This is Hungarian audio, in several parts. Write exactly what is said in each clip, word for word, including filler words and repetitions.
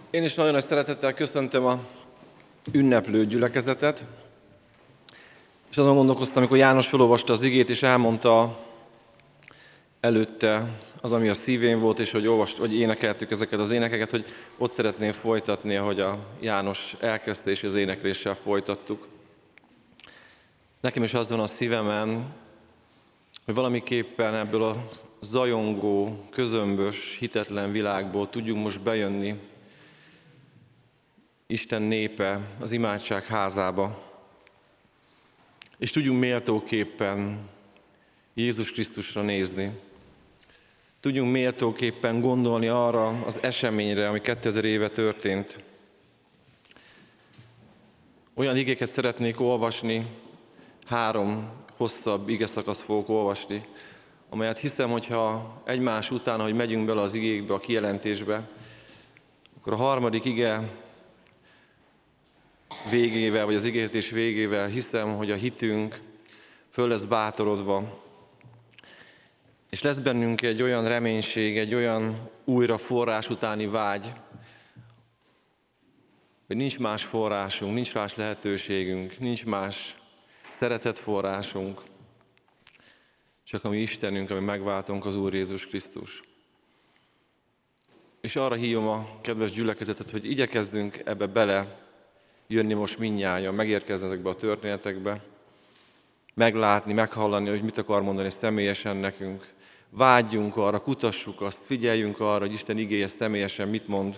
Én is nagyon nagy szeretettel köszöntöm a ünneplő gyülekezetet, és azon gondolkoztam, amikor János felolvasta az igét, és elmondta előtte az, ami a szívén volt, és hogy, olvast, hogy énekeltük ezeket az énekeket, hogy ott szeretném folytatni, ahogy a János elkezdte, és az énekléssel folytattuk. Nekem is az van a szívemen, hogy valamiképpen ebből a zajongó, közömbös, hitetlen világból tudjunk most bejönni Isten népe az imádság házába, és tudjunk méltóképpen Jézus Krisztusra nézni. Tudjunk méltóképpen gondolni arra az eseményre, ami kétezer éve történt. Olyan igéket szeretnék olvasni, három hosszabb igeszakaszt fogok olvasni, amelyet hiszem, hogyha egymás után, ahogy megyünk bele az igékbe, a kijelentésbe, akkor a harmadik ige végével, vagy az ígéretés végével hiszem, hogy a hitünk föl lesz bátorodva, és lesz bennünk egy olyan reménység, egy olyan újra forrás utáni vágy, hogy nincs más forrásunk, nincs más lehetőségünk, nincs más szeretetforrásunk, csak a mi Istenünk, ami megváltunk, az Úr Jézus Krisztus. És arra hívom a kedves gyülekezetet, hogy igyekezzünk ebbe bele jönni most mindnyájan, megérkezni ezekbe a történetekbe, meglátni, meghallani, hogy mit akar mondani személyesen nekünk. Vágyjunk arra, kutassuk azt, figyeljünk arra, hogy Isten igéje személyesen mit mond.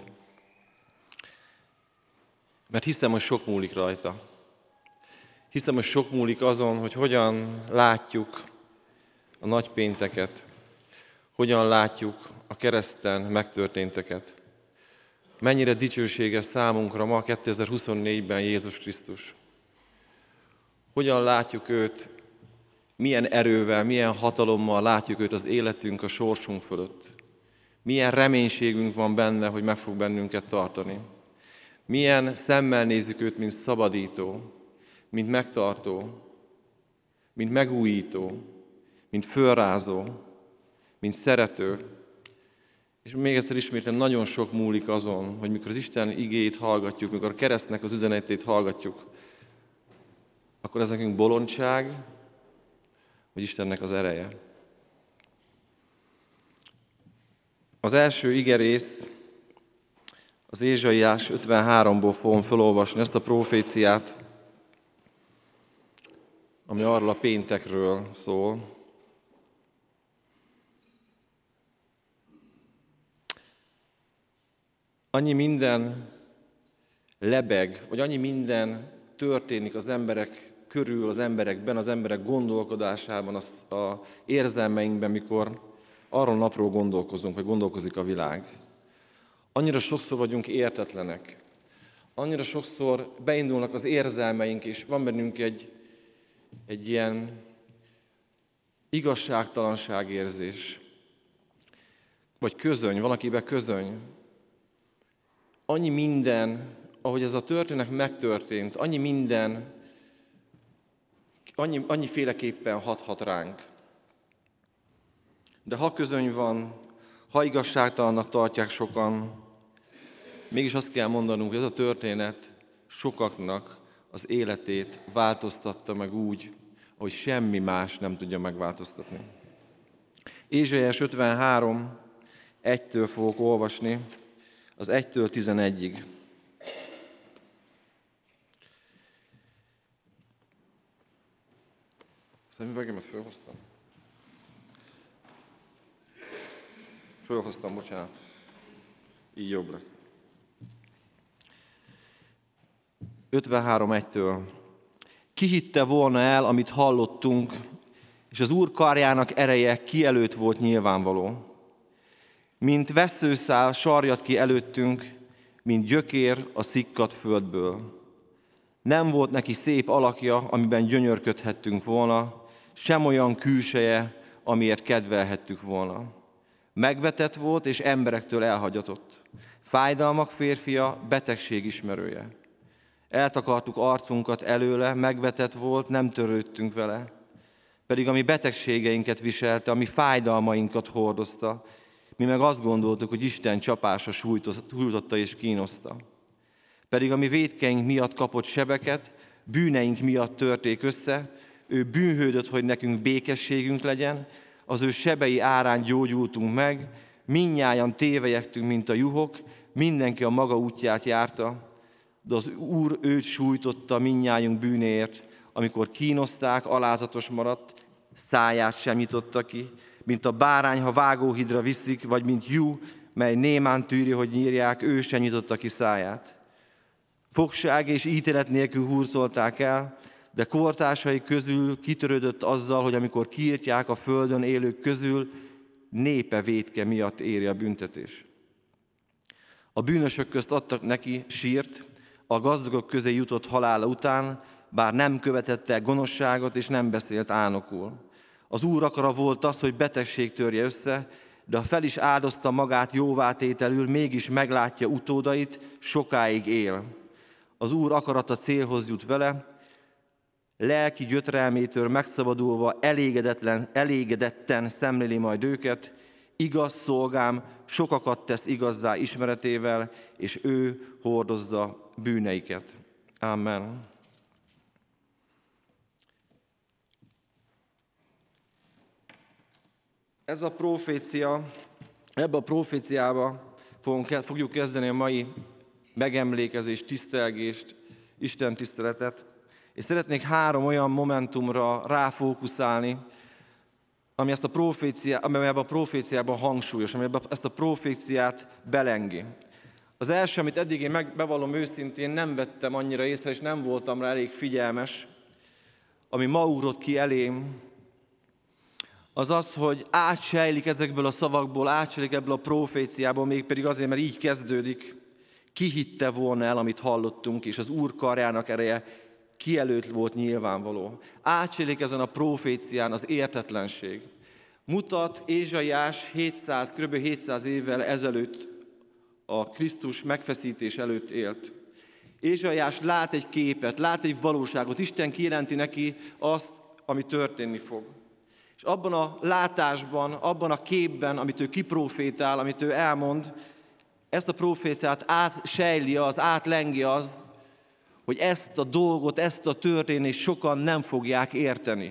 Mert hiszem, hogy sok múlik rajta. Hiszem, hogy sok múlik azon, hogy hogyan látjuk a nagypénteket, hogyan látjuk a kereszten megtörténteket. Mennyire dicsőséges számunkra ma kétezer-huszonnégyben Jézus Krisztus. Hogyan látjuk őt, milyen erővel, milyen hatalommal látjuk őt az életünk, a sorsunk fölött. Milyen reménységünk van benne, hogy meg fog bennünket tartani. Milyen szemmel nézzük őt, mint szabadító, mint megtartó, mint megújító, mint fölrázó, mint szerető. És még egyszer ismétlem, nagyon sok múlik azon, hogy mikor az Isten igéjét hallgatjuk, mikor a keresztnek az üzenetét hallgatjuk, akkor ez nekünk bolondság, vagy Istennek az ereje. Az első igerész, az Ézsaiás ötvenháromból fogom felolvasni ezt a proféciát, ami arról a péntekről szól. Annyi minden lebeg, vagy annyi minden történik az emberek körül, az emberekben, az emberek gondolkodásában, az a érzelmeinkben, mikor arról a napról gondolkozunk, vagy gondolkozik a világ. Annyira sokszor vagyunk értetlenek, annyira sokszor beindulnak az érzelmeink, és van bennünk egy, egy ilyen igazságtalanságérzés, vagy közöny, valakiben közöny. Annyi minden, ahogy ez a történet megtörtént, annyi minden, annyi, annyiféleképpen hathat ránk. De ha közöny van, ha igazságtalannak tartják sokan, mégis azt kell mondanunk, hogy ez a történet sokaknak az életét változtatta meg úgy, ahogy semmi más nem tudja megváltoztatni. Ézsaiás ötvenhárom, egytől fogok olvasni, az egytől tizenegyig. Szemüvegemet fölhoztam? Fölhoztam, bocsánat. Így jobb lesz. ötvenhárom egytől. Ki hitte volna el, amit hallottunk, és az Úr karjának ereje ki előtt volt nyilvánvaló. Mint vesszőszál sarjad ki előttünk, mint gyökér a szikkadt földből. Nem volt neki szép alakja, amiben gyönyörködhettünk volna, sem olyan külseje, amiért kedvelhettük volna. Megvetett volt, és emberektől elhagyatott. Fájdalmak férfia, betegség ismerője. Eltakartuk arcunkat előle, megvetett volt, nem törődtünk vele. Pedig a mi betegségeinket viselte, a mi fájdalmainkat hordozta. Mi meg azt gondoltuk, hogy Isten csapása sújtotta és kínoszta. Pedig a mi vétkeink miatt kapott sebeket, bűneink miatt törték össze, ő bűnhődött, hogy nekünk békességünk legyen, az ő sebei árán gyógyultunk meg, mindnyájan tévejektünk, mint a juhok, mindenki a maga útját járta, de az Úr őt sújtotta mindnyájunk bűnéért, amikor kínoszták, alázatos maradt, száját sem nyitotta ki, mint a bárány, ha vágóhidra viszik, vagy mint jú, mely némán tűri, hogy nyírják, ő sem nyitotta ki száját. Fogság és ítélet nélkül hurcolták el, de kortársai közül kitörődött azzal, hogy amikor kiírtják a földön élők közül, népe vétke miatt éri a büntetés. A bűnösök közt adtak neki sírt, a gazdagok közé jutott halála után, bár nem követett el gonoszságot és nem beszélt álnokul. Az Úr akara volt az, hogy betegség törje össze, de ha fel is áldozta magát jóvátételül, mégis meglátja utódait, sokáig él. Az Úr akarata célhoz jut vele, lelki gyötrelmétől megszabadulva elégedetlen, elégedetten szemléli majd őket, igaz szolgám sokakat tesz igazzá ismeretével, és ő hordozza bűneiket. Amen. Ez a profécia, ebbe a proféciába fogjuk kezdeni a mai megemlékezést, tisztelgést, Isten tiszteletet, és szeretnék három olyan momentumra ráfókuszálni, ami ezt a proféciát, ami ebben a proféciában hangsúlyos, ami ebben ezt a proféciát belengi. Az első, amit eddig én meg, bevallom őszintén, nem vettem annyira észre, és nem voltam rá elég figyelmes, ami ma ugrott ki elém, az az, hogy átsejlik ezekből a szavakból, átsejlik ebből a proféciából, mégpedig azért, mert így kezdődik. Ki hitte volna el, amit hallottunk, és az Úr karjának ereje kielőtt volt nyilvánvaló. Átsejlik ezen a profécián az értetlenség. Mutat Ézsaiás hétszáz, kb. hétszáz évvel ezelőtt, a Krisztus megfeszítés előtt élt. Ézsaiás lát egy képet, lát egy valóságot, Isten kijelenti neki azt, ami történni fog. És abban a látásban, abban a képben, amit ő kiprofétál, amit ő elmond, ezt a proféciát átsejli az, átlengi az, hogy ezt a dolgot, ezt a történést sokan nem fogják érteni.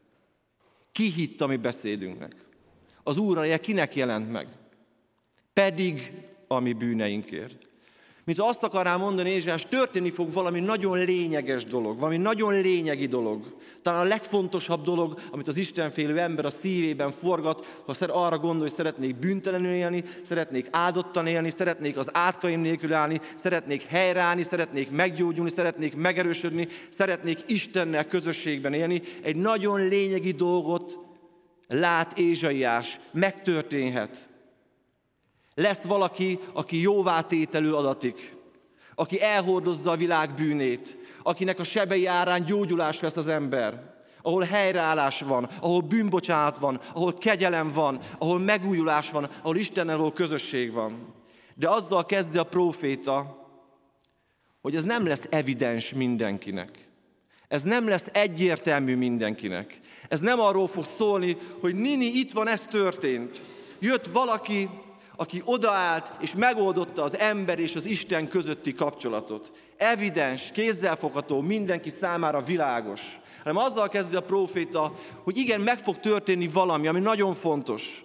Ki hitt a mi beszédünknek? Az Úr ereje kinek jelent meg? Pedig a mi bűneinkért. Mint azt akarná mondani Ézsaiás, történni fog valami nagyon lényeges dolog, valami nagyon lényegi dolog. Talán a legfontosabb dolog, amit az istenfélő ember a szívében forgat, ha arra gondol, hogy szeretnék bűntelenül élni, szeretnék áldottan élni, szeretnék az átkaim nélkül állni, szeretnék helyreállni, szeretnék meggyógyulni, szeretnék megerősödni, szeretnék Istennel közösségben élni. Egy nagyon lényegi dolgot lát Ézsaiás, megtörténhet. Lesz valaki, aki jóvátételül adatik, aki elhordozza a világ bűnét, akinek a sebei árán gyógyulás vesz az ember, ahol helyreállás van, ahol bűnbocsánat van, ahol kegyelem van, ahol megújulás van, ahol Istennel való közösség van. De azzal kezdi a próféta, hogy ez nem lesz evidens mindenkinek. Ez nem lesz egyértelmű mindenkinek. Ez nem arról fog szólni, hogy Nini, itt van, ez történt. Jött valaki, aki odaállt és megoldotta az ember és az Isten közötti kapcsolatot. Evidens, kézzelfogható, mindenki számára világos. Hanem azzal kezdi a próféta, hogy igen, meg fog történni valami, ami nagyon fontos.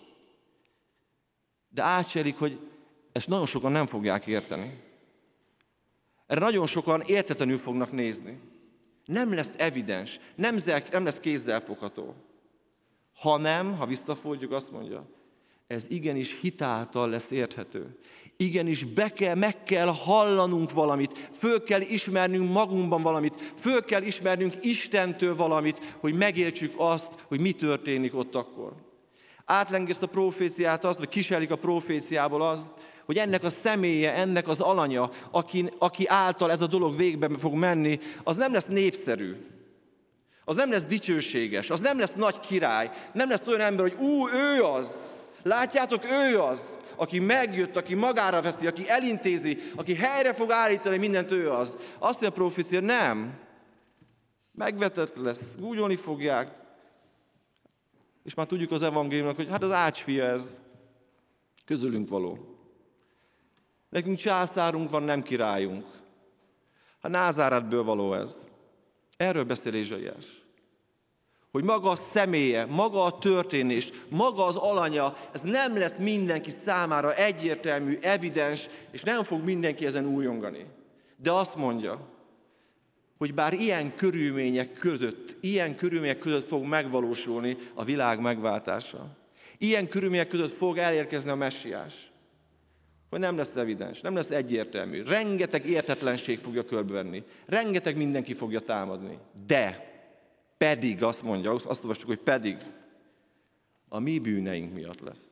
De átsejlik, hogy ezt nagyon sokan nem fogják érteni. Erre nagyon sokan értetlenül fognak nézni. Nem lesz evidens, nem, nem lesz kézzelfogható. Ha nem, ha visszafordjuk, azt mondja, ez igenis hitáltal lesz érthető. Igenis be kell, meg kell hallanunk valamit, föl kell ismernünk magunkban valamit, föl kell ismernünk Istentől valamit, hogy megértsük azt, hogy mi történik ott akkor. Átlengi ezt a proféciát az, vagy kísérlik a proféciából az, hogy ennek a személye, ennek az alanya, aki, aki által ez a dolog végbe fog menni, az nem lesz népszerű. Az nem lesz dicsőséges, az nem lesz nagy király, nem lesz olyan ember, hogy ú, ő az. Látjátok, ő az, aki megjött, aki magára veszi, aki elintézi, aki helyre fog állítani mindent, ő az. Azt mondja a profécia, nem. Megvetett lesz, gúnyolni fogják. És már tudjuk az evangéliumnak, hogy hát az ácsfia ez. közülünk való. Nekünk császárunk van, nem királyunk. Hát Názáretből való ez. Erről beszél Ézsaiás. Hogy maga a személye, maga a történés, maga az alanya, ez nem lesz mindenki számára egyértelmű, evidens, és nem fog mindenki ezen újongani. De azt mondja, hogy bár ilyen körülmények között, ilyen körülmények között fog megvalósulni a világ megváltása. Ilyen körülmények között fog elérkezni a messiás. Hogy nem lesz evidens, nem lesz egyértelmű. Rengeteg értetlenség fogja körbevenni. Rengeteg mindenki fogja támadni. De pedig azt mondja, azt olvastuk, hogy pedig a mi bűneink miatt lesz.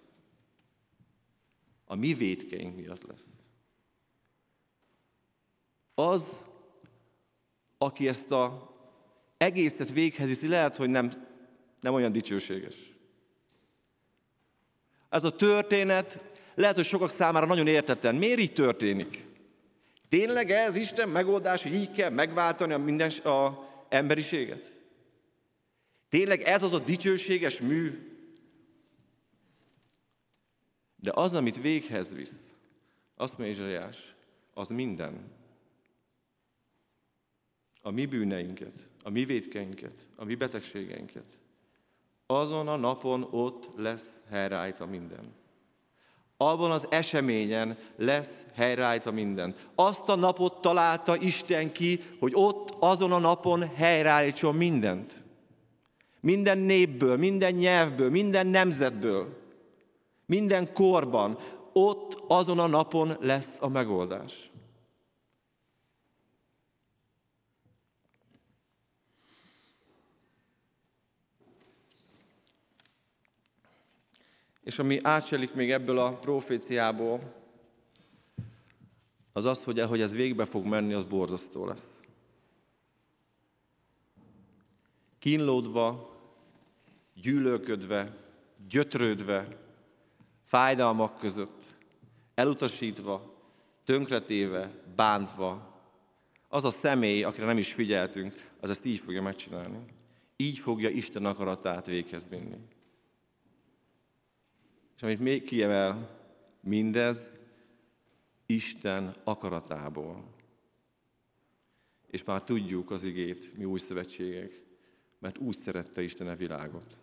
A mi vétkeink miatt lesz. Az, aki ezt az egészet véghez viszi, lehet, hogy nem, nem olyan dicsőséges. Ez a történet lehet, hogy sokak számára nagyon értetlen. Miért így történik? Tényleg ez Isten megoldás, hogy így kell megváltani a minden a emberiséget? Tényleg ez az a dicsőséges mű? De az, amit véghez visz, azt mondja Ézsaiás, az minden. A mi bűneinket, a mi vétkeinket, a mi betegségeinket. Azon a napon ott lesz helyreállítva minden. Abban az eseményen lesz helyreállítva minden. Azt a napot találta Isten ki, hogy ott azon a napon helyreállítson mindent. Minden népből, minden nyelvből, minden nemzetből, minden korban. Ott azon a napon lesz a megoldás. És ami átselik még ebből a proféciából, az az, hogy ahogy ez végbe fog menni, az borzasztó lesz. Kínlódva, gyűlölködve, gyötrődve, fájdalmak között, elutasítva, tönkretéve, bántva, az a személy, akire nem is figyeltünk, az ezt így fogja megcsinálni. Így fogja Isten akaratát véghez vinni. És amit még kiemel, mindez Isten akaratából. És már tudjuk az igét, mi új szövetségek, mert úgy szerette Isten a világot.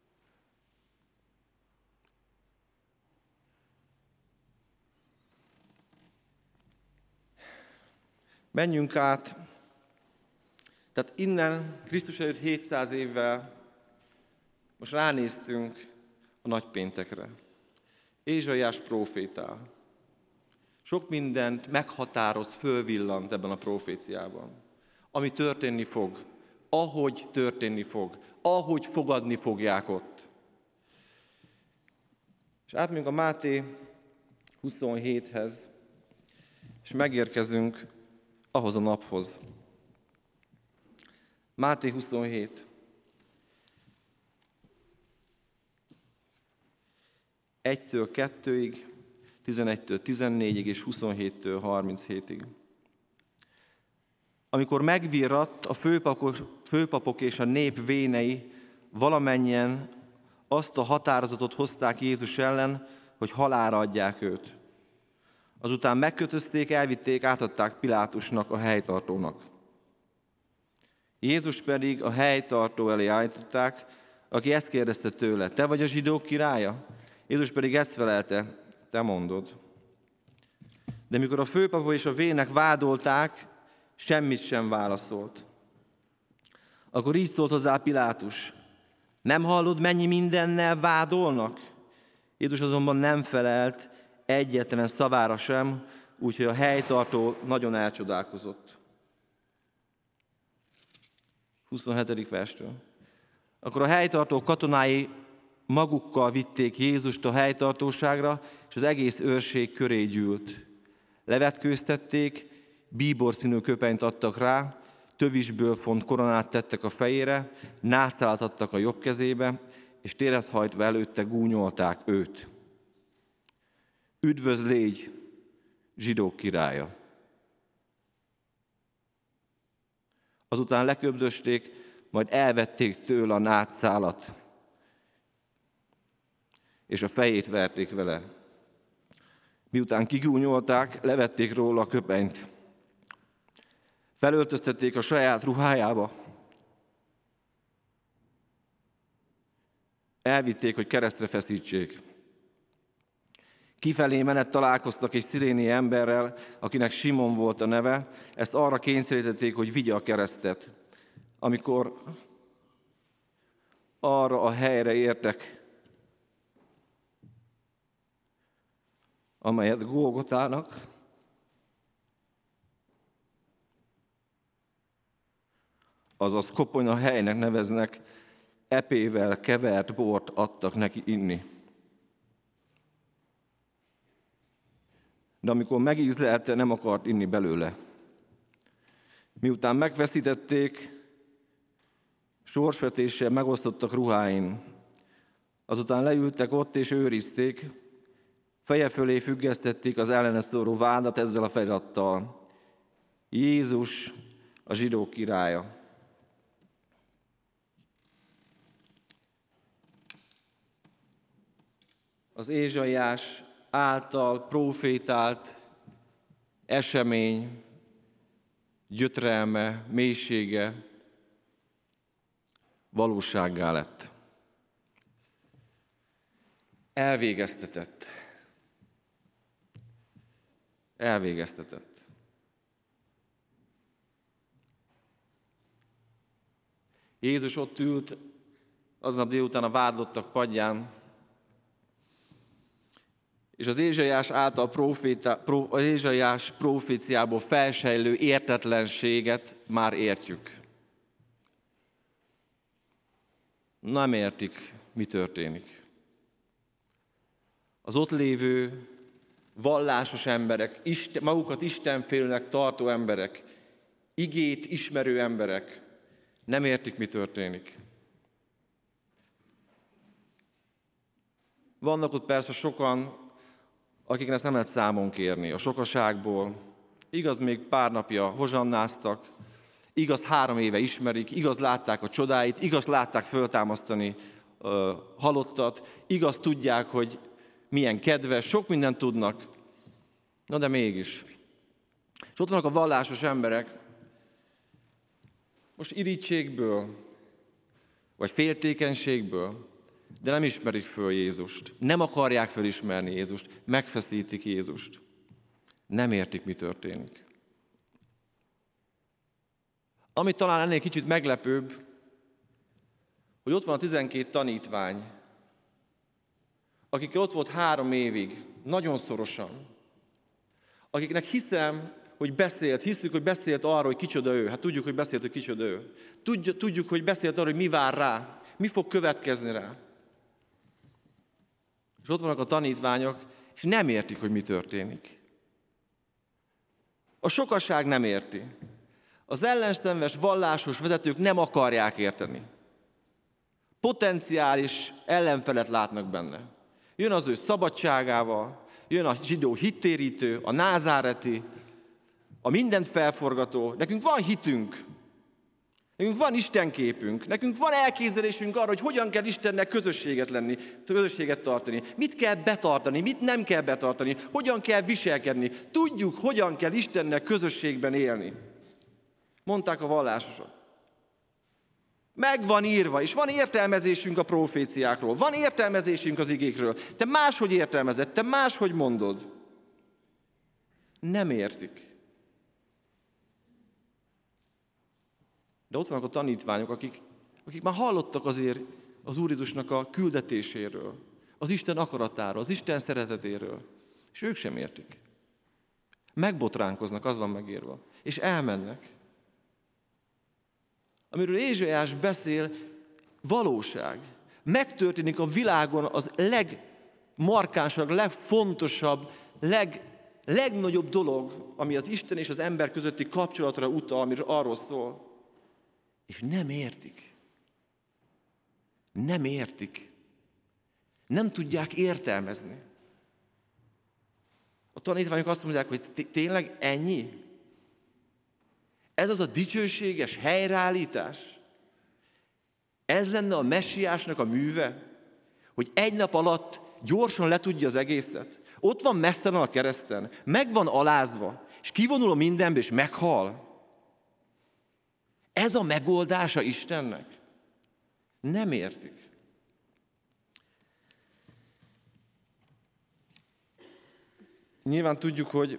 Menjünk át, tehát innen Krisztus előtt hétszáz évvel most ránéztünk a nagypéntekre. Ézsaiás prófétál. Sok mindent meghatároz, fölvillant ebben a proféciában. Ami történni fog, ahogy történni fog, ahogy fogadni fogják ott. És átmegyünk a Máté huszonhéthez, és megérkezünk ahhoz a naphoz. Máté huszonhét. egytől kettőig, tizenegytől tizennégyig és huszonhéttől harminchétig. Amikor megvirratt, a főpapok, főpapok és a nép vénei valamennyien azt a határozatot hozták Jézus ellen, hogy halálra adják őt. Azután megkötözték, elvitték, átadták Pilátusnak, a helytartónak. Jézus pedig a helytartó elé állították, aki ezt kérdezte tőle: te vagy a zsidók királya? Jézus pedig ezt felelte: te mondod. De mikor a főpapok és a vének vádolták, semmit sem válaszolt. Akkor így szólt hozzá Pilátus: nem hallod, mennyi mindennel vádolnak? Jézus azonban nem felelt egyetlen szavára sem, úgyhogy a helytartó nagyon elcsodálkozott. huszonhetedik verstől. Akkor a helytartó katonái magukkal vitték Jézust a helytartóságra, és az egész őrség köré gyűlt. Levetkőztették, bíborszínű köpenyt adtak rá, tövisből font koronát tettek a fejére, nátszálat adtak a jobb kezébe, és téret hajtva előtte gúnyolták őt. Üdvözl légy, zsidók királya! Azután leköbdösték, majd elvették tőle a nátszálat, és a fejét verték vele. Miután kigúnyolták, levették róla a köpenyt. Felöltöztették a saját ruhájába. Elvitték, hogy keresztre feszítsék. Kifelé menet találkoztak egy sziréni emberrel, akinek Simon volt a neve. Ezt arra kényszerítették, hogy vigye a keresztet. Amikor arra a helyre értek, amelyet Golgotának, azaz koponya helynek neveznek, epével kevert bort adtak neki inni. De amikor megízlelte, nem akart inni belőle. Miután megfeszítették, sorsvetéssel megosztottak ruháin. Azután leültek ott és őrizték, feje fölé függesztették az ellene szóló vádat ezzel a felirattal: Jézus, a zsidók királya. Az Ézsaiás által profétált esemény gyötrelme, mélysége valósággá lett. Elvégeztetett. Elvégeztetett. Jézus ott ült aznap délután a vádlottak padján, és az Ézsaiás által proféta, pro, az Ézsaiás proféciából felsejlő értetlenséget már értjük. Nem értik, mi történik. Az ott lévő vallásos emberek, Isten, magukat istenfélőnek tartó emberek, igét ismerő emberek nem értik, mi történik. Vannak ott persze sokan, akiknek ezt nem lehet számon kérni a sokaságból. Igaz, még pár napja hozsannáztak, igaz, három éve ismerik, igaz, látták a csodáit, igaz, látták föltámasztani uh, halottat, igaz, tudják, hogy milyen kedves, sok mindent tudnak, na de mégis. És ott vannak a vallásos emberek, most irítségből, vagy féltékenységből, de nem ismerik föl Jézust. Nem akarják felismerni Jézust, megfeszítik Jézust. Nem értik, mi történik. Ami talán ennél kicsit meglepőbb, hogy ott van a tizenkét tanítvány, akikkel ott volt három évig, nagyon szorosan, akiknek hiszem, hogy beszélt, hiszük, hogy beszélt arról, hogy kicsoda ő. Hát tudjuk, hogy beszélt, hogy kicsoda ő. Tudjuk, tudjuk, hogy beszélt arról, hogy mi vár rá, mi fog következni rá. És ott vannak a tanítványok, és nem értik, hogy mi történik. A sokaság nem érti. Az ellenszenves vallásos vezetők nem akarják érteni. Potenciális ellenfelet látnak benne. Jön az ő szabadságával, jön a zsidó hittérítő, a názáreti, a mindent felforgató. Nekünk van hitünk, nekünk van istenképünk, nekünk van elképzelésünk arra, hogy hogyan kell Istennek közösséget lenni, közösséget tartani, mit kell betartani, mit nem kell betartani, hogyan kell viselkedni. Tudjuk, hogyan kell Istennek közösségben élni. Mondták a vallásosok. Meg van írva, és van értelmezésünk a proféciákról, van értelmezésünk az igékről. Te máshogy értelmezed, te máshogy mondod. Nem értik. De ott vannak a tanítványok, akik, akik már hallottak azért az Úr Jézusnak a küldetéséről, az Isten akaratáról, az Isten szeretetéről, és ők sem értik. Megbotránkoznak, az van megírva, és elmennek. Amiről Ézsaiás beszél, valóság. Megtörténik a világon az legmarkánsabb, legfontosabb, leg, legnagyobb dolog, ami az Isten és az ember közötti kapcsolatra utal, amiről arról szól. És nem értik. Nem értik. Nem tudják értelmezni. A tanítványok azt mondják, hogy tényleg ennyi? Ez az a dicsőséges helyreállítás? Ez lenne a messiásnak a műve? Hogy egy nap alatt gyorsan letudja az egészet? ott van messze a kereszten, meg van alázva, és kivonul a mindenbe, és meghal. Ez a megoldása Istennek? Nem értik. Nyilván tudjuk, hogy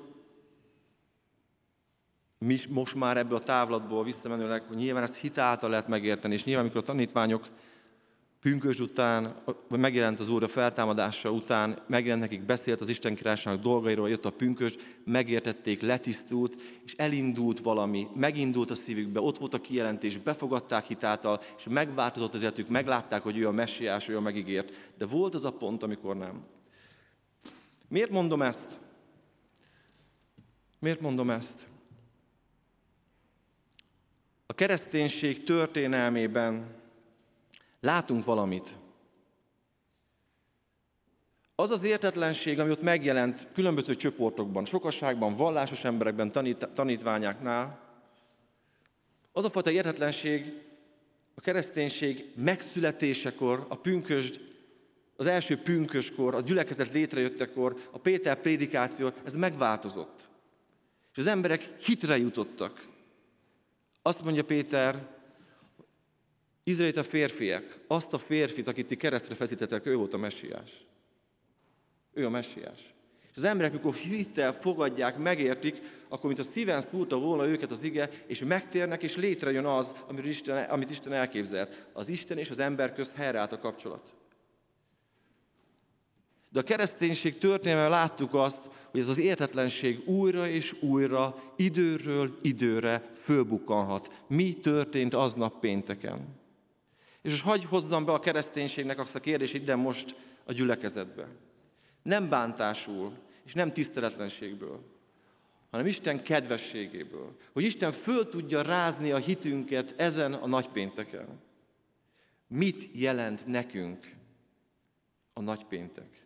mi most már ebből a távlatból visszamenőleg, hogy nyilván ezt hit által lehet megérteni, és nyilván, amikor a tanítványok pünkösd után, vagy megjelent az Úr a feltámadása után, megjelent nekik, beszélt az Isten királyságnak dolgairól, jött a pünkösd, megértették, letisztult, és elindult valami, megindult a szívükbe, ott volt a kijelentés, befogadták hitáltal, és megváltozott az életük, meglátták, hogy ő a messiás, ő a megígért, de volt az a pont, amikor nem. Miért mondom ezt? Miért mondom ezt? A kereszténység történelmében látunk valamit. Az az értetlenség, ami ott megjelent különböző csoportokban, sokasságban, vallásos emberekben, tanít, tanítványáknál, az a fajta értetlenség a kereszténység megszületésekor, a pünkösd, az első pünköskor, a gyülekezet létrejöttekor, a Péter prédikáció, ez megváltozott. És az emberek hitre jutottak. Azt mondja Péter, izraelita férfiak, azt a férfit, akit ti keresztre feszítettek, ő volt a messiás. Ő a messiás. És az emberek, amikor hittel fogadják, megértik, akkor mint a szíven szúrta volna őket az ige, és megtérnek, és létrejön az, amit Isten, amit Isten elképzelt. Az Isten és az ember közt helyreállt a kapcsolat. De a kereszténység történelmében láttuk azt, hogy ez az értetlenség újra és újra, időről időre fölbukkanhat. Mi történt aznap pénteken? És most hagyj hozzam be a kereszténységnek azt a kérdést ide most a gyülekezetbe. Nem bántásul, és nem tiszteletlenségből, hanem Isten kedvességéből. Hogy Isten föl tudja rázni a hitünket ezen a nagypénteken. Mit jelent nekünk a nagypéntek?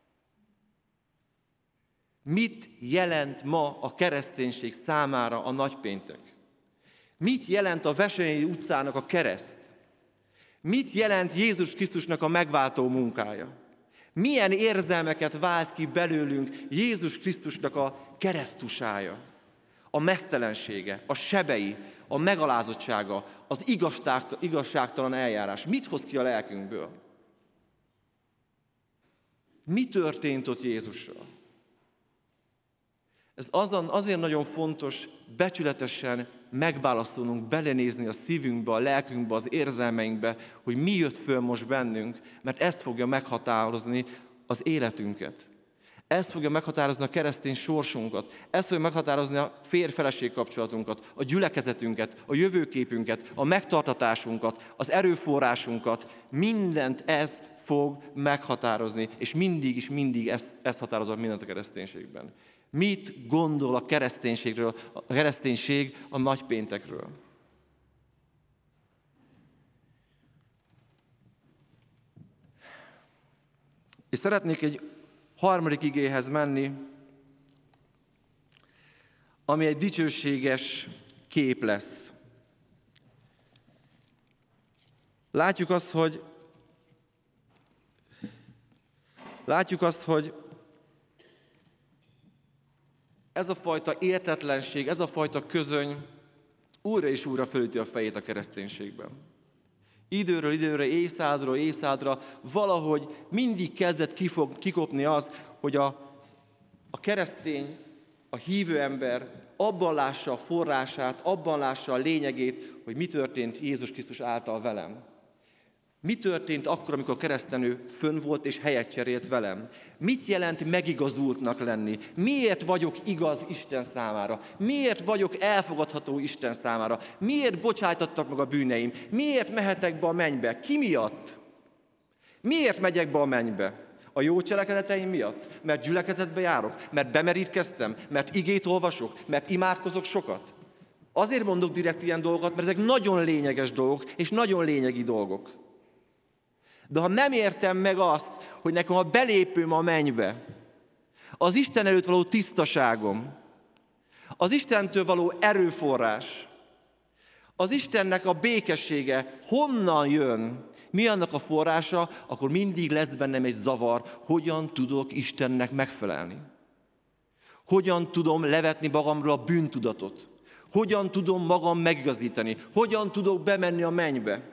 Mit jelent ma a kereszténység számára a nagypéntek? Mit jelent a Veselényi utcának a kereszt? Mit jelent Jézus Krisztusnak a megváltó munkája? Milyen érzelmeket vált ki belőlünk Jézus Krisztusnak a keresztusája? A meztelensége, a sebei, a megalázottsága, az igazságtalan eljárás. Mit hoz ki a lelkünkből? Mi történt ott Jézussal? Ez azon, azért nagyon fontos becsületesen megválaszolnunk, belenézni a szívünkbe, a lelkünkbe, az érzelmeinkbe, hogy mi jött föl most bennünk, mert ez fogja meghatározni az életünket. Ez fogja meghatározni a keresztény sorsunkat, ez fogja meghatározni a férj-feleség kapcsolatunkat, a gyülekezetünket, a jövőképünket, a megtartatásunkat, az erőforrásunkat. Mindent ez fog meghatározni, és mindig is mindig ez, ez határozza mindent a kereszténységben. Mit gondol a kereszténységről, a kereszténység a nagypéntekről? És szeretnék egy harmadik igéhez menni, ami egy dicsőséges kép lesz. Látjuk azt, hogy látjuk azt, hogy ez a fajta értetlenség, ez a fajta közöny újra és újra fölüti a fejét a kereszténységben. Időről időre, évszázadról évszázadra valahogy mindig kezdett kifog, kikopni az, hogy a, a keresztény, a hívő ember abban lássa a forrását, abban lássa a lényegét, hogy mi történt Jézus Krisztus által velem. Mi történt akkor, amikor a keresztenő fönn volt és helyet cserélt velem? Mit jelent megigazultnak lenni? Miért vagyok igaz Isten számára? Miért vagyok elfogadható Isten számára? Miért bocsájtattak meg a bűneim? Miért mehetek be a mennybe? Ki miatt? Miért megyek be a mennybe? A jó cselekedeteim miatt? Mert gyülekezetbe járok? Mert bemerítkeztem? Mert igét olvasok? Mert imádkozok sokat? Azért mondok direkt ilyen dolgokat, mert ezek nagyon lényeges dolgok, és nagyon lényegi dolgok. De ha nem értem meg azt, hogy nekem a belépőm a mennybe, az Isten előtt való tisztaságom, az Istentől való erőforrás, az Istennek a békessége honnan jön, mi annak a forrása, akkor mindig lesz bennem egy zavar, hogyan tudok Istennek megfelelni. Hogyan tudom levetni magamról a bűntudatot. Hogyan tudom magam megigazítani. Hogyan tudok bemenni a mennybe.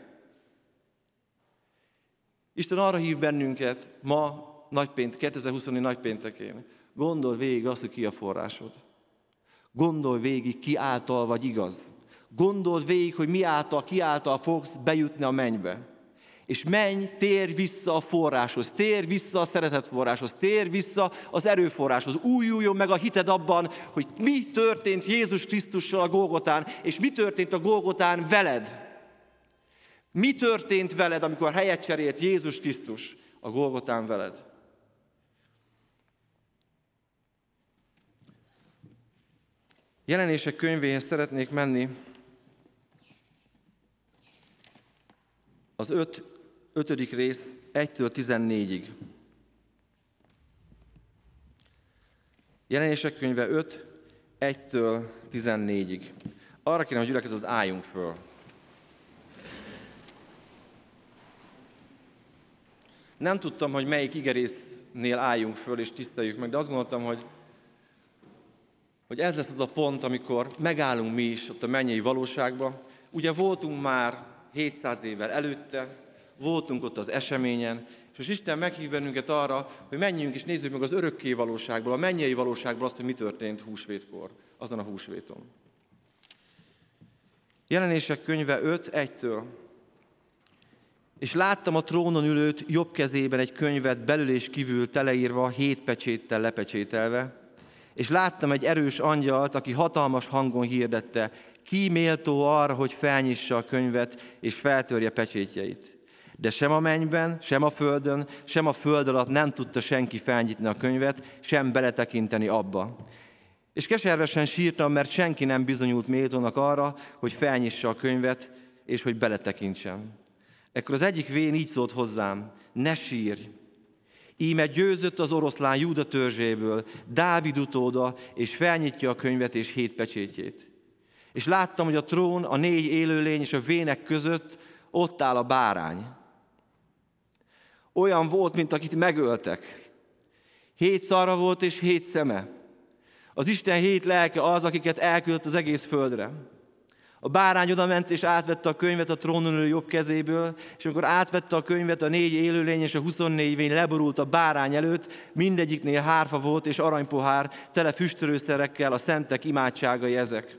Isten arra hív bennünket ma, nagypént, kétezer-huszonnégy nagypéntekén. Gondold végig azt, hogy ki a forrásod. Gondold végig, ki által vagy igaz. Gondold végig, hogy mi által, ki által fogsz bejutni a mennybe. És menj, térj vissza a forráshoz, térj vissza a szeretet forráshoz, térj vissza az erőforráshoz. Újuljon meg a hited abban, hogy mi történt Jézus Krisztussal a Golgotán, és mi történt a Golgotán veled. Mi történt veled, amikor helyet cserélt Jézus Krisztus a Golgotán veled? Jelenések könyvéhez szeretnék menni. Az öt, ötödik rész egytől tizennégyig. Jelenések könyve öt, egytől tizennégyig. Arra kéne, hogy gyülekezet, álljunk föl. Nem tudtam, hogy melyik igerésznél álljunk föl és tiszteljük meg, de azt gondoltam, hogy, hogy ez lesz az a pont, amikor megállunk mi is ott a mennyei valóságban. Ugye voltunk már hétszáz évvel előtte, voltunk ott az eseményen, és most Isten meghív bennünket arra, hogy menjünk és nézzük meg az örökké valóságból, a mennyei valóságból azt, hogy mi történt húsvétkor, azon a húsvéton. Jelenések könyve öt, egytől. És láttam a trónon ülőt jobb kezében egy könyvet belül és kívül teleírva, hét pecséttel lepecsételve, és láttam egy erős angyalt, aki hatalmas hangon hirdette, ki méltó arra, hogy felnyissa a könyvet és feltörje pecsétjeit. De sem a mennyben, sem a földön, sem a föld alatt nem tudta senki felnyitni a könyvet, sem beletekinteni abba. És keservesen sírtam, mert senki nem bizonyult méltónak arra, hogy felnyissa a könyvet, és hogy beletekintsem. Ekkor az egyik vén így szólt hozzám, ne sírj! Íme győzött az oroszlán Júda törzséből, Dávid utóda, és felnyitja a könyvet és hét pecsétjét. És láttam, hogy a trón, a négy élőlény és a vének között ott áll a bárány. Olyan volt, mint akit megöltek. Hét szarra volt és hét szeme. Az Isten hét lelke az, akiket elküldött az egész földre. A bárány odament és átvette a könyvet a trónon ülő jobb kezéből, és amikor átvette a könyvet, a négy élőlény és a huszonnégy vén leborult a bárány előtt, mindegyiknél hárfa volt és aranypohár, tele füstölőszerekkel, a szentek imádságai ezek.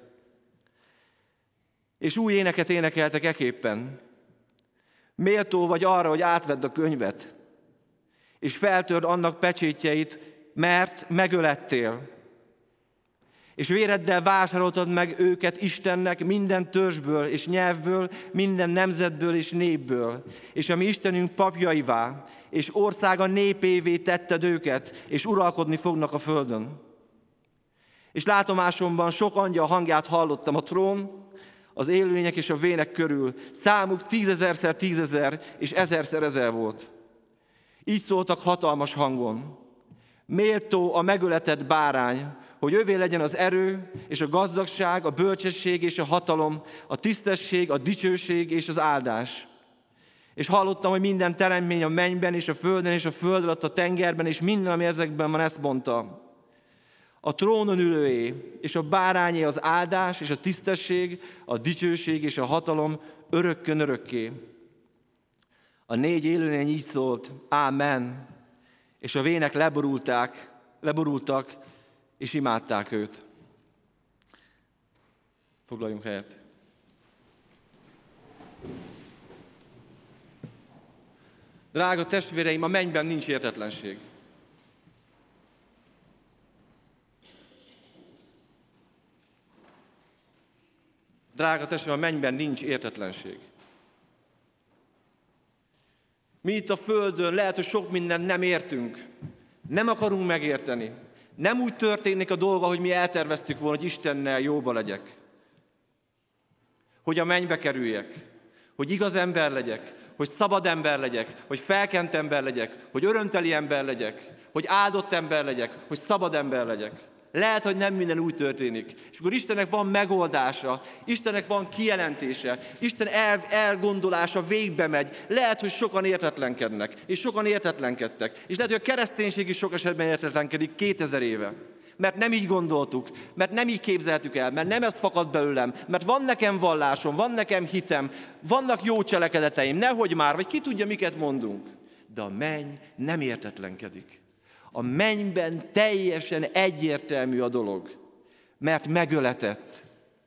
És új éneket énekeltek eképpen. Méltó vagy arra, hogy átvedd a könyvet, és feltörd annak pecsétjeit, mert megölettél. És véreddel vásároltad meg őket Istennek minden törzsből és nyelvből, minden nemzetből és népből. És a mi Istenünk papjaivá, és országa népévé tetted őket, és uralkodni fognak a földön. És látomásomban sok angyal hangját hallottam a trón, az élőlények és a vének körül. Számuk tízezerszer tízezer, és ezerszer ezer volt. Így szóltak hatalmas hangon. Méltó a megöletett bárány, hogy övé legyen az erő, és a gazdagság, a bölcsesség és a hatalom, a tisztesség, a dicsőség és az áldás. És hallottam, hogy minden teremtmény a mennyben és a földön és a föld alatt a tengerben, és minden, ami ezekben van, ezt mondta. A trónon ülőé és a bárányé az áldás és a tisztesség, a dicsőség és a hatalom örökkön örökké. A négy élőlény így szólt, ámen, és a vének leborulták, leborultak, és imádták őt. Foglaljunk helyet. Drága testvéreim, a mennyben nincs értetlenség. Drága testvérem, a mennyben nincs értetlenség. Mi itt a földön lehet, hogy sok mindent nem értünk. Nem akarunk megérteni. Nem úgy történik a dolga, hogy mi elterveztük volna, hogy Istennel jóba legyek. Hogy a mennybe kerüljek. Hogy igaz ember legyek. Hogy szabad ember legyek. Hogy felkent ember legyek. Hogy örömteli ember legyek. Hogy áldott ember legyek. Hogy szabad ember legyek. Lehet, hogy nem minden úgy történik. És akkor Istennek van megoldása, Istennek van kijelentése, Isten el, elgondolása végbe megy. Lehet, hogy sokan értetlenkednek, és sokan értetlenkedtek. És lehet, hogy a kereszténység is sok esetben értetlenkedik kétezer éve. Mert nem így gondoltuk, mert nem így képzeltük el, mert nem ez fakad belőlem, mert van nekem vallásom, van nekem hitem, vannak jó cselekedeteim, nehogy már, vagy ki tudja, miket mondunk. De a menny nem értetlenkedik. A mennyben teljesen egyértelmű a dolog, mert megöletett.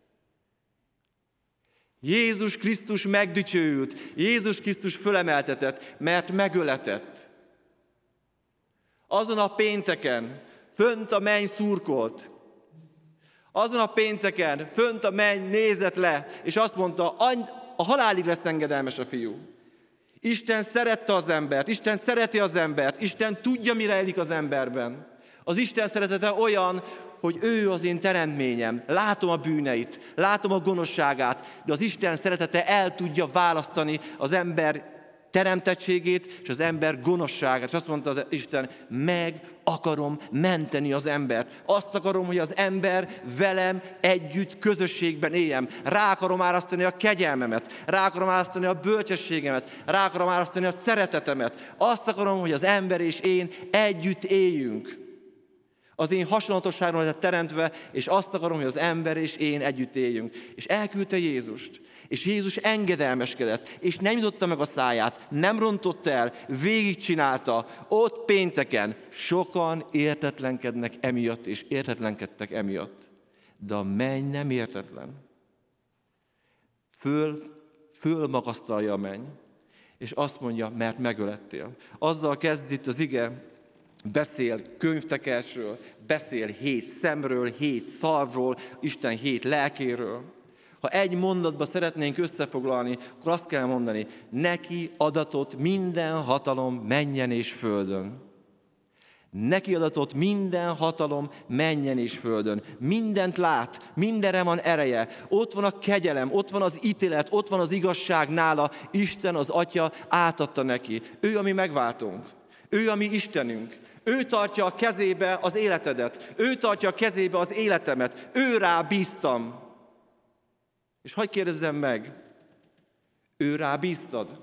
Jézus Krisztus megdicsőült, Jézus Krisztus fölemeltetett, mert megöletett. Azon a pénteken fönt a menny szurkolt. Azon a pénteken fönt a menny nézett le, és azt mondta, a halálig lesz engedelmes a fiú. Isten szerette az embert, Isten szereti az embert, Isten tudja, mi rejlik az emberben. Az Isten szeretete olyan, hogy ő az én teremtményem, látom a bűneit, látom a gonoszságát, de az Isten szeretete el tudja választani az ember teremtettségét és az ember gonoszságát. És azt mondta az Isten, meg akarom menteni az embert. Azt akarom, hogy az ember velem együtt közösségben éljen. Rá akarom árasztani a kegyelmemet, rá akarom árasztani a bölcsességemet, rá akarom árasztani a szeretetemet. Azt akarom, hogy az ember és én együtt éljünk. Az én hasonlatosságról lett teremtve, és azt akarom, hogy az ember és én együtt éljünk. És elküldte Jézust. És Jézus engedelmeskedett, és nem nyitotta meg a száját, nem rontotta el, végigcsinálta. Ott pénteken sokan értetlenkednek emiatt, és értetlenkedtek emiatt. De a menny nem értetlen. Föl, fölmagasztalja a menny, és azt mondja, mert megölettél. Azzal kezd itt az ige, beszél könyvtekerésről, beszél hét szemről, hét szarvról, Isten hét lelkéről. Ha egy mondatba szeretnénk összefoglalni, akkor azt kell mondani, neki adatott minden hatalom mennyen és földön. Neki adatott minden hatalom mennyen és földön. Mindent lát, mindenre van ereje. Ott van a kegyelem, ott van az ítélet, ott van az igazság nála. Isten, az Atya átadta neki. Ő a mi megváltónk. Ő a mi Istenünk. Ő tartja a kezébe az életedet. Ő tartja a kezébe az életemet. Ő rá bíztam. És hadd kérdezzem meg, ő rá bíztad?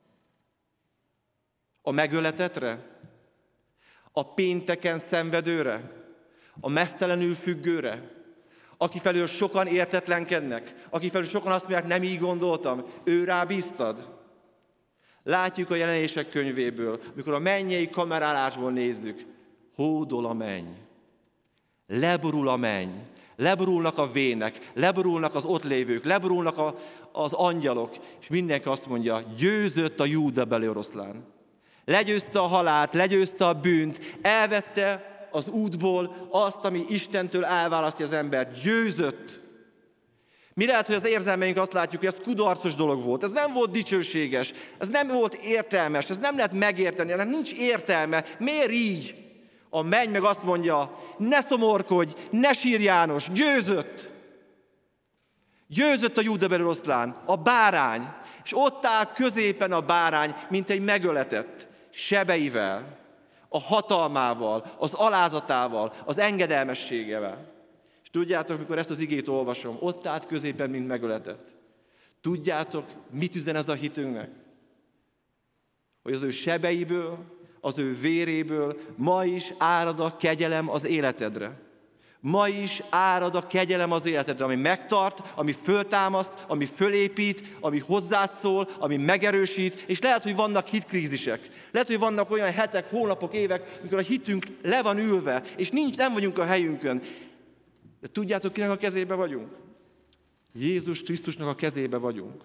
A megöletetre? A pénteken szenvedőre? A meztelenül függőre? Aki felől sokan értetlenkednek? Aki felől sokan azt mondják, nem így gondoltam? Ő rá bíztad? Látjuk a Jelenések könyvéből, mikor a mennyei kamerálásból nézzük, hódol a menny, leborul a menny, leborulnak a vének, leborulnak az ott lévők, leborulnak a, az angyalok, és mindenki azt mondja, győzött a júdabeli oroszlán. Legyőzte a halált, legyőzte a bűnt, elvette az útból azt, ami Istentől elválasztja az embert. Győzött. Mi lehet, hogy az érzelmeink azt látjuk, hogy ez kudarcos dolog volt, ez nem volt dicsőséges, ez nem volt értelmes, ez nem lehet megérteni, ennek nincs értelme. Miért így? A menny meg azt mondja, ne szomorkodj, ne sírj János, győzött. Győzött a júdabeli oroszlán, a bárány, és ott áll középen a bárány, mint egy megöletett, sebeivel, a hatalmával, az alázatával, az engedelmességevel. És tudjátok, mikor ezt az igét olvasom, ott állt középen, mint megöletett. Tudjátok, mit üzen ez a hitünknek? Hogy az ő sebeiből, az ő véréből ma is árad a kegyelem az életedre. Ma is árad a kegyelem az életedre, ami megtart, ami föltámaszt, ami fölépít, ami hozzád szól, ami megerősít, és lehet, hogy vannak hitkrízisek. Lehet, hogy vannak olyan hetek, hónapok, évek, amikor a hitünk le van ülve, és nincs, nem vagyunk a helyünkön. De tudjátok, kinek a kezébe vagyunk? Jézus Krisztusnak a kezébe vagyunk.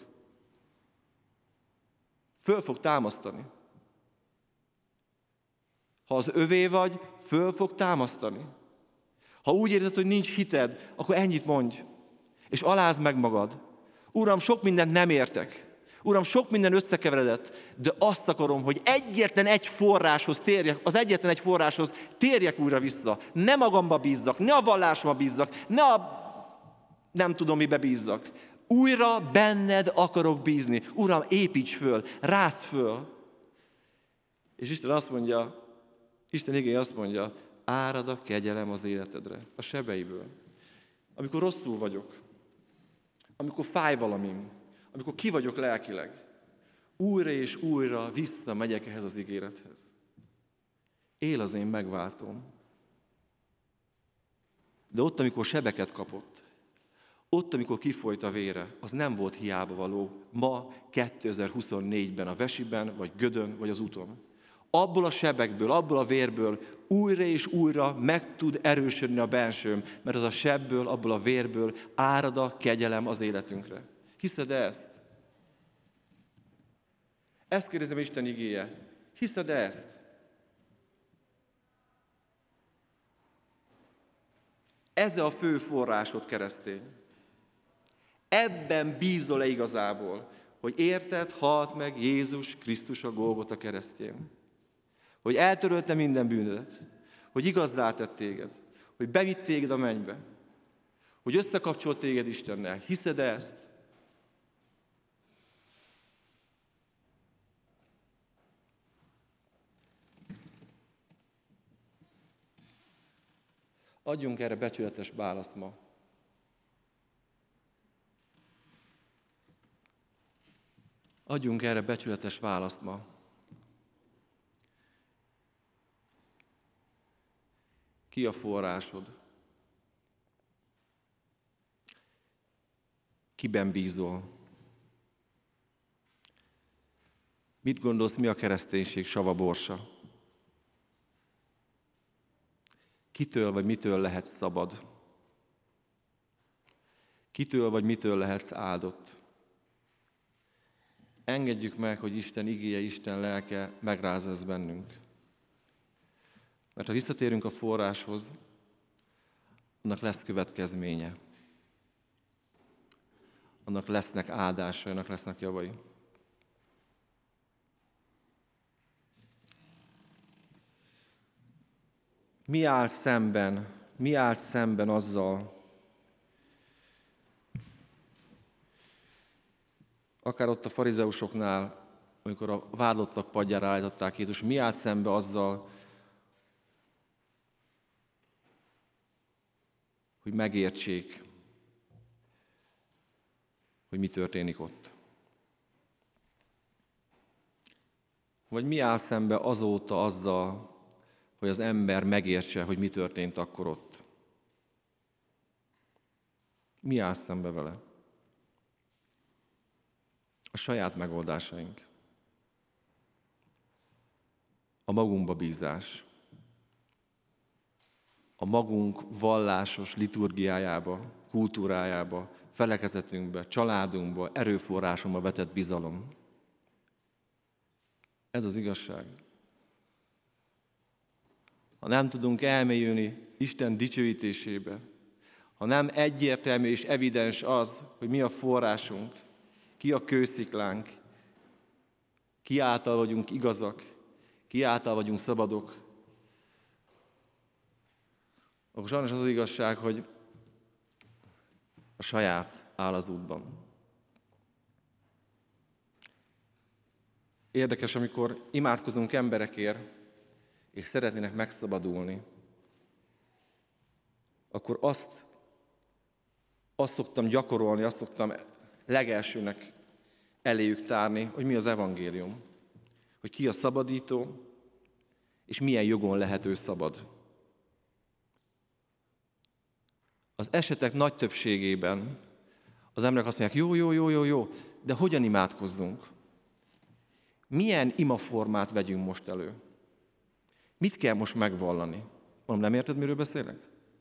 Föl fog támasztani. Ha az övé vagy, föl fog támasztani. Ha úgy érzed, hogy nincs hited, akkor ennyit mondj, és alázd meg magad. Uram, sok mindent nem értek. Uram, sok minden összekeveredett, de azt akarom, hogy egyetlen egy forráshoz térjek, az egyetlen egy forráshoz térjek újra vissza. Ne magamba bízzak, ne a vallásomba bízzak, ne a nem tudom mibe bízzak. Újra benned akarok bízni. Uram, építs föl, rász föl. És Isten azt mondja, Isten igéje azt mondja, árad a kegyelem az életedre, a sebeiből. Amikor rosszul vagyok, amikor fáj valamim, amikor ki vagyok lelkileg, újra és újra visszamegyek ehhez az ígérethez. Él az én megváltom. De ott, amikor sebeket kapott, ott, amikor kifolyt a vére, az nem volt hiába való ma kétezer-huszonnégyben a Vesiben, vagy Gödön, vagy az úton. Abból a sebekből, abból a vérből újra és újra meg tud erősödni a bensőm, mert az a sebből, abból a vérből árad a kegyelem az életünkre. Hiszed-e ezt? Ezt kérdezem Isten igéje. Hiszed-e ezt? Ez a fő forrásod, keresztény. Ebben bízol-e igazából, hogy érted, halt meg Jézus Krisztus a Golgota keresztjén? Hogy eltörölte minden bűnödet, hogy igazzá tett téged, hogy bevitt téged a mennybe, hogy összekapcsolt téged Istennel. Hiszed ezt? Adjunk erre becsületes választ ma. Adjunk erre becsületes választ ma. Ki a forrásod? Kiben bízol? Mit gondolsz, mi a kereszténység savaborsa? Kitől vagy mitől lehetsz szabad? Kitől vagy mitől lehetsz áldott? Engedjük meg, hogy Isten igéje, Isten lelke megrázza ezt bennünk. Mert ha visszatérünk a forráshoz, annak lesz következménye. Annak lesznek áldásai, annak lesznek javai. Mi áll szemben, mi áll szemben azzal, akár ott a farizeusoknál, amikor a vádlottak padjára állították Jézus, mi állt szembe azzal, hogy megértsék, hogy mi történik ott. Vagy mi áll szembe azóta azzal, hogy az ember megértse, hogy mi történt akkor ott. Mi áll szembe vele? A saját megoldásaink. A magunkba bízás. A magunk vallásos liturgiájába, kultúrájába, felekezetünkbe, családunkba, erőforrásunkba vetett bizalom. Ez az igazság. Ha nem tudunk elmélyülni Isten dicsőítésébe, ha nem egyértelmű és evidens az, hogy mi a forrásunk, ki a kősziklánk, ki által vagyunk igazak, ki által vagyunk szabadok, akkor sajnos az az igazság, hogy a saját áll az útban. Érdekes, amikor imádkozunk emberekért, és szeretnének megszabadulni, akkor azt, azt szoktam gyakorolni, azt szoktam legelsőnek eléjük tárni, hogy mi az evangélium. Hogy ki a szabadító, és milyen jogon lehet ő szabad. Az esetek nagy többségében az emberek azt mondják, jó, jó, jó, jó, jó, de hogyan imádkozzunk? Milyen imaformát vegyünk most elő? Mit kell most megvallani? Mondom, nem érted, miről beszélek?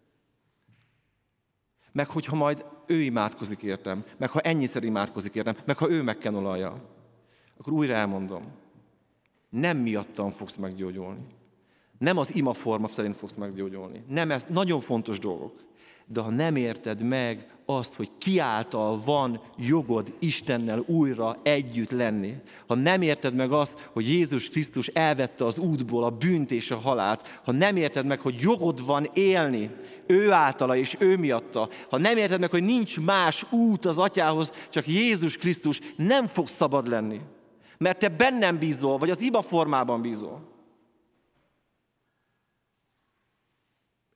Meg hogyha majd ő imádkozik értem, meg ha ennyiszer imádkozik értem, meg ha ő megkenolalja, akkor újra elmondom, nem miattam fogsz meggyógyulni. Nem az imaforma szerint fogsz meggyógyulni. Nem ez, nagyon fontos dolgok. De ha nem érted meg azt, hogy ki által van jogod Istennel újra együtt lenni, ha nem érted meg azt, hogy Jézus Krisztus elvette az útból a bűnt és a halált, ha nem érted meg, hogy jogod van élni ő általa és ő miatta, ha nem érted meg, hogy nincs más út az Atyához, csak Jézus Krisztus, nem fogsz szabad lenni. Mert te bennem bízol, vagy az iba formában bízol.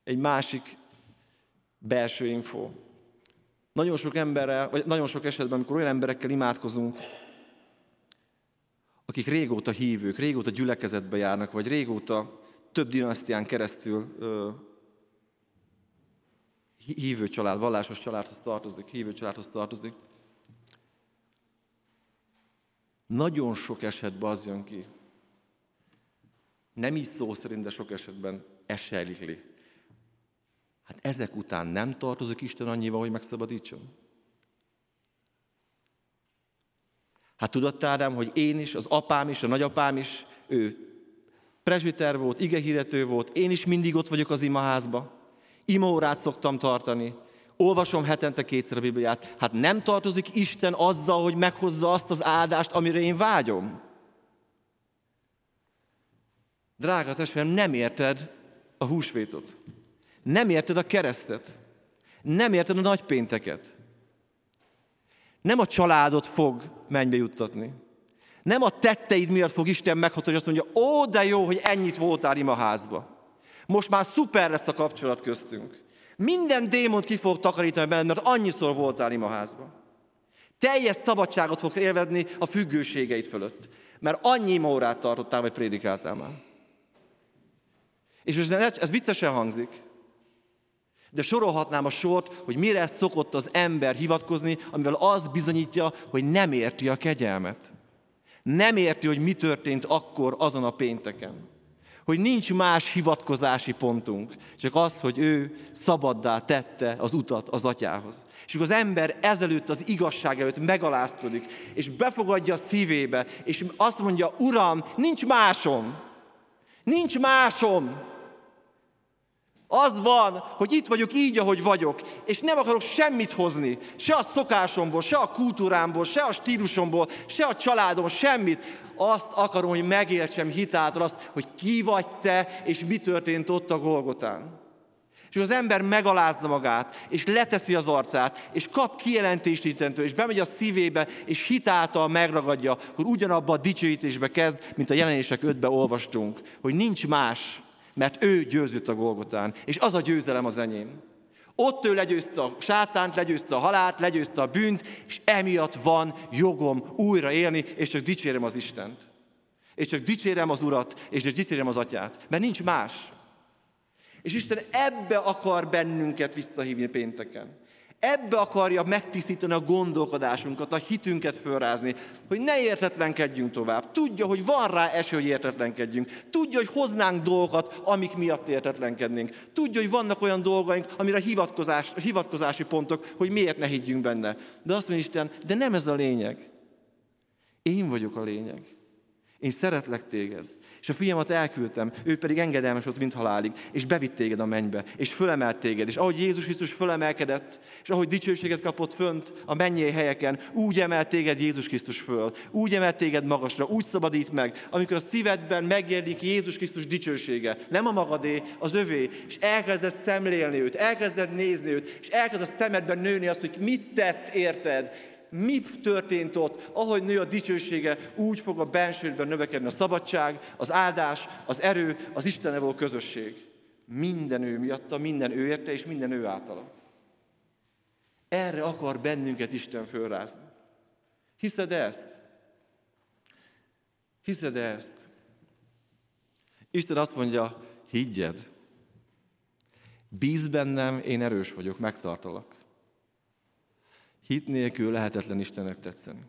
egy másik belső info. Nagyon sok emberrel, vagy nagyon sok esetben, amikor olyan emberekkel imádkozunk, akik régóta hívők, régóta gyülekezetbe járnak, vagy régóta több dinasztián keresztül ö, hívő család, vallásos családhoz tartozik, hívő családhoz tartozik. Nagyon sok esetben az jön ki, nem így szó szerint, de sok esetben ez se elégli. Hát ezek után nem tartozik Isten annyival, hogy megszabadítson? Hát tudod, Ádám, hogy én is, az apám is, a nagyapám is, ő presbiter volt, igehirdető volt, én is mindig ott vagyok az imaházba, imaórát szoktam tartani, olvasom hetente kétszer a Bibliát. Hát nem tartozik Isten azzal, hogy meghozza azt az áldást, amire én vágyom? Drága testvérem, nem érted a húsvétot. Nem érted a keresztet. Nem érted a nagypénteket. Nem a családot fog mennybe juttatni. Nem a tetteid miatt fog Isten meghatódni, hogy azt mondja, ó, de jó, hogy ennyit voltál imaházba. Most már szuper lesz a kapcsolat köztünk. Minden démont ki fog takarítani benned, mert annyiszor voltál imaházba. Teljes szabadságot fog élvezni a függőségeid fölött. Mert annyi imaórát tartottál, vagy prédikáltál már. És ez viccesen hangzik. De sorolhatnám a sort, hogy mire szokott az ember hivatkozni, amivel az bizonyítja, hogy nem érti a kegyelmet. Nem érti, hogy mi történt akkor azon a pénteken. Hogy nincs más hivatkozási pontunk, csak az, hogy ő szabaddá tette az utat az atyához. És akkor az ember ezelőtt, az igazság előtt megalázkodik, és befogadja a szívébe, és azt mondja, Uram, nincs másom. Nincs másom. Az van, hogy itt vagyok így, ahogy vagyok, és nem akarok semmit hozni, se a szokásomból, se a kultúrámból, se a stílusomból, se a családom, semmit. Azt akarom, hogy megértsem hitáltal azt, hogy ki vagy te, és mi történt ott a Golgotán. És az ember megalázza magát, és leteszi az arcát, és kap kijelentést Istentől, és bemegy a szívébe, és hitáltal megragadja, akkor ugyanabba a dicsőítésbe kezd, mint a Jelenések ötben olvastunk, hogy nincs más, mert ő győzött a Golgotán, és az a győzelem az enyém. Ott ő legyőzte a sátánt, legyőzte a halált, legyőzte a bűnt, és emiatt van jogom újra élni, és csak dicsérem az Istent. És csak dicsérem az Urat, és csak dicsérem az Atyát, mert nincs más. És Isten ebbe akar bennünket visszahívni pénteken. Ebbe akarja megtisztítani a gondolkodásunkat, a hitünket fölrázni, hogy ne értetlenkedjünk tovább. Tudja, hogy van rá esély, hogy értetlenkedjünk. Tudja, hogy hoznánk dolgokat, amik miatt értetlenkednénk. Tudja, hogy vannak olyan dolgaink, amire hivatkozás, hivatkozási pontok, hogy miért ne higgyünk benne. De azt mondja Isten, de nem ez a lényeg. Én vagyok a lényeg. Én szeretlek téged. És a fiamat elküldtem, ő pedig engedelmes volt, mint halálig, és bevitt téged a mennybe, és fölemelt téged. És ahogy Jézus Krisztus fölemelkedett, és ahogy dicsőséget kapott fönt a mennyei helyeken, úgy emelt téged Jézus Krisztus föl, úgy emelt téged magasra, úgy szabadít meg, amikor a szívedben megjelenik Jézus Krisztus dicsősége, nem a magadé, az övé, és elkezded szemlélni őt, elkezded nézni őt, és elkezd a szemedben nőni azt, hogy mit tett érted, mi történt ott, ahogy nő a dicsősége, úgy fog a bensődben növekedni a szabadság, az áldás, az erő, az Istennel való közösség. Minden ő miatta, minden ő érte, és minden ő általa. Erre akar bennünket Isten fölrázni. Hiszed ezt? Hiszed ezt? Isten azt mondja, higgyed. Bízz bennem, én erős vagyok, megtartalak. Hit nélkül lehetetlen Istennek tetszeni.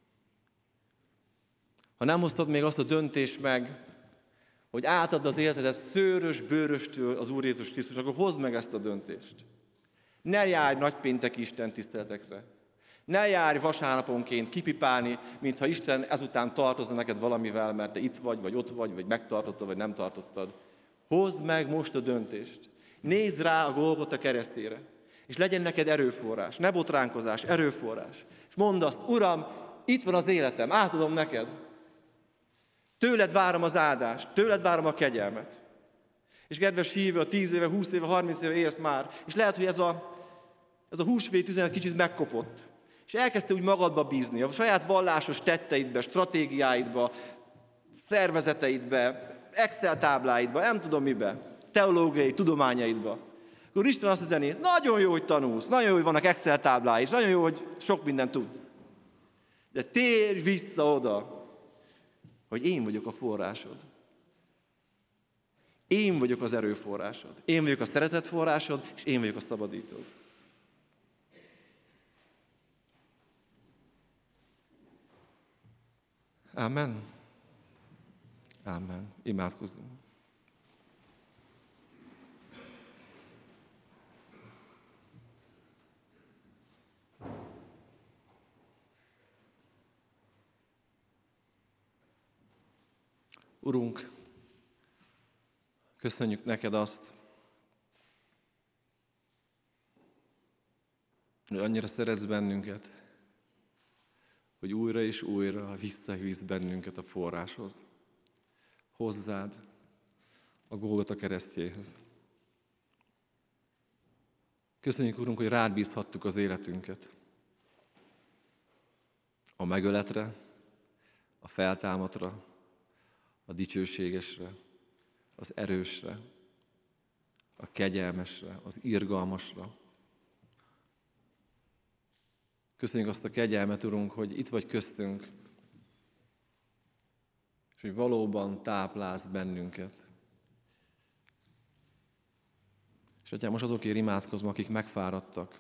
Ha nem hoztad még azt a döntést meg, hogy átad az életedet szőrös bőröstől az Úr Jézus Krisztus, akkor hozd meg ezt a döntést. Ne járj nagypénteki Isten tiszteletekre. Ne járj vasárnaponként kipipálni, mintha Isten ezután tartozna neked valamivel, mert te itt vagy, vagy ott vagy, vagy megtartottad, vagy nem tartottad. Hozd meg most a döntést. Nézd rá a Golgota keresztjére. És legyen neked erőforrás, ne botránkozás, erőforrás. És mondd azt, Uram, itt van az életem, átadom neked. Tőled várom az áldást, tőled várom a kegyelmet. És kedves hívő, a tíz éve, húsz éve, harminc éve élsz már, és lehet, hogy ez a, ez a húsvét üzenet kicsit megkopott. És elkezdte úgy magadba bízni, a saját vallásos tetteidbe, stratégiáidba, szervezeteidbe, Excel tábláidba, nem tudom mibe, teológiai tudományaidba. Úr Isten azt üzeni, nagyon jó, hogy tanulsz, nagyon jó, hogy vannak Excel táblái, és nagyon jó, hogy sok mindent tudsz. De térj vissza oda, hogy én vagyok a forrásod. Én vagyok az erőforrásod. Én vagyok a szeretet forrásod, és én vagyok a szabadítód. Amen. Amen. Imádkozzunk. Urunk, köszönjük neked azt, hogy annyira szeretsz bennünket, hogy újra és újra visszahívsz bennünket a forráshoz, hozzád, a Golgota keresztjéhez. Köszönjük, Urunk, hogy rád bízhattuk az életünket. A megöletre, a feltámadra, a dicsőségesre, az erősre, a kegyelmesre, az irgalmasra. Köszönjük azt a kegyelmet, Urunk, hogy itt vagy köztünk, és hogy valóban táplálsz bennünket. És Atyám, most azokért imádkozom, akik megfáradtak.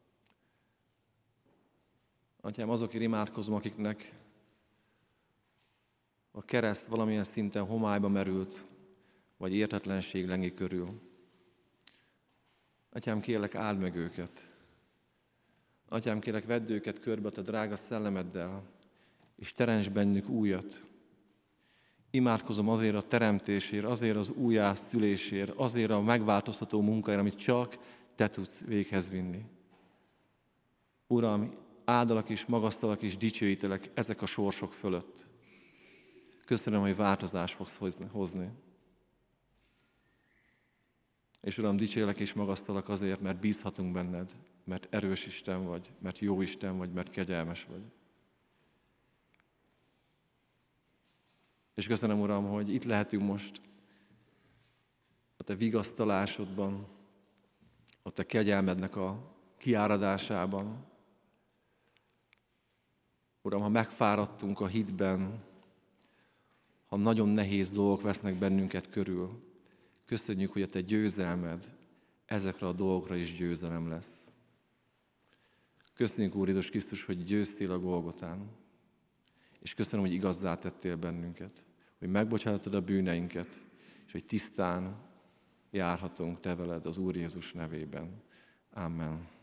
Atyám, azokért imádkozom, akiknek a kereszt valamilyen szinten homályba merült, vagy érthetlenség lengi körül. Atyám, kérlek, áld meg őket. Atyám, kérlek, vedd őket körbe a te drága szellemeddel, és teremts bennük újat. Imádkozom azért a teremtésért, azért az újjászülésért, azért a megváltoztató munkáért, amit csak te tudsz véghez vinni. Uram, áldalak és magasztalak és dicsőítelek ezek a sorsok fölött. Köszönöm, hogy változást fogsz hozni. És Uram, dicsélek és magasztalak azért, mert bízhatunk benned, mert erős Isten vagy, mert jó Isten vagy, mert kegyelmes vagy. És köszönöm, Uram, hogy itt lehetünk most a te vigasztalásodban, a te kegyelmednek a kiáradásában. Uram, ha megfáradtunk a hitben, ha nagyon nehéz dolgok vesznek bennünket körül, köszönjük, hogy a te győzelmed ezekre a dolgokra is győzelem lesz. Köszönjük, Úr Jézus Krisztus, hogy győztél a Golgotán. És köszönöm, hogy igazzá tettél bennünket, hogy megbocsátottad a bűneinket, és hogy tisztán járhatunk te veled az Úr Jézus nevében. Amen.